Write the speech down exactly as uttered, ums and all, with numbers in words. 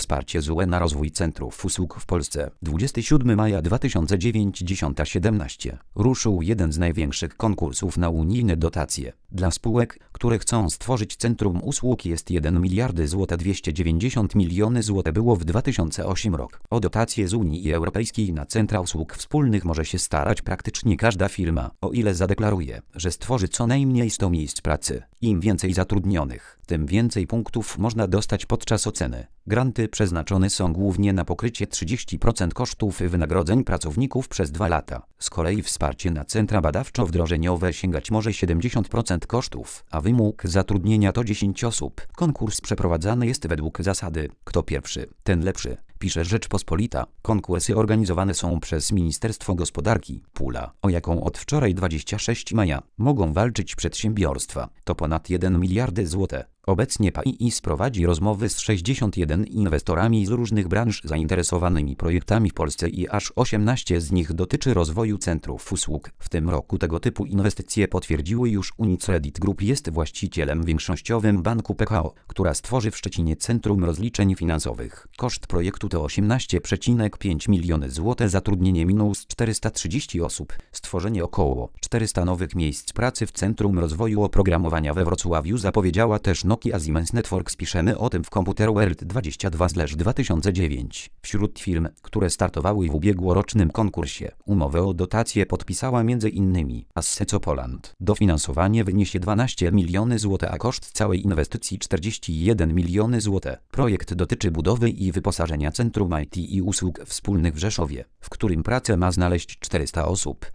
wsparcie Z U E na rozwój centrów usług w Polsce. dwudziestego siódmego maja dwa tysiące dziewiątego dziesiąta siedemnaście ruszył jeden z największych konkursów na unijne dotacje. Dla spółek, które chcą stworzyć centrum usług jest jeden miliard złotych dwieście dziewięćdziesiąt milionów złotych było w dwa tysiące ósmym roku. O dotacje z Unii Europejskiej na centra usług wspólnych może się starać praktycznie każda firma, o ile zadeklaruje, że stworzy co najmniej sto miejsc pracy. Im więcej zatrudnionych, tym więcej punktów można dostać podczas oceny. Granty przeznaczone są głównie na pokrycie trzydziestu procent kosztów wynagrodzeń pracowników przez dwa lata. Z kolei wsparcie na centra badawczo-wdrożeniowe sięgać może siedemdziesiąt procent kosztów, a wymóg zatrudnienia to dziesięć osób. Konkurs przeprowadzany jest według zasady kto pierwszy, ten lepszy, pisze Rzeczpospolita. Konkursy organizowane są przez Ministerstwo Gospodarki. Pula, o jaką od wczoraj dwudziestego szóstego maja mogą walczyć przedsiębiorstwa, to ponad jeden miliard złotych. Obecnie P I S prowadzi rozmowy z sześćdziesięcioma jednostami inwestorami z różnych branż zainteresowanymi projektami w Polsce i aż osiemnaście z nich dotyczy rozwoju centrów usług. W tym roku tego typu inwestycje potwierdziły już UniCredit Group, jest właścicielem większościowym banku P K O, która stworzy w Szczecinie Centrum Rozliczeń Finansowych. Koszt projektu to osiemnaście przecinek pięć milionów złotych, zatrudnienie minus czterysta trzydzieści osób, stworzenie około czterystu nowych miejsc pracy w Centrum Rozwoju Oprogramowania we Wrocławiu, zapowiedziała też Nokia Siemens Networks. Piszemy o tym w Computer World dwadzieścia dwa dwa tysiące dziewięć. Wśród firm, które startowały w ubiegłorocznym konkursie, umowę o dotację podpisała między innymi Asseco Poland. Dofinansowanie wyniesie dwanaście milionów złotych, a koszt całej inwestycji czterdzieści jeden milionów złotych. Projekt dotyczy budowy i wyposażenia Centrum I T i Usług Wspólnych w Rzeszowie, w którym pracę ma znaleźć czterysta osób.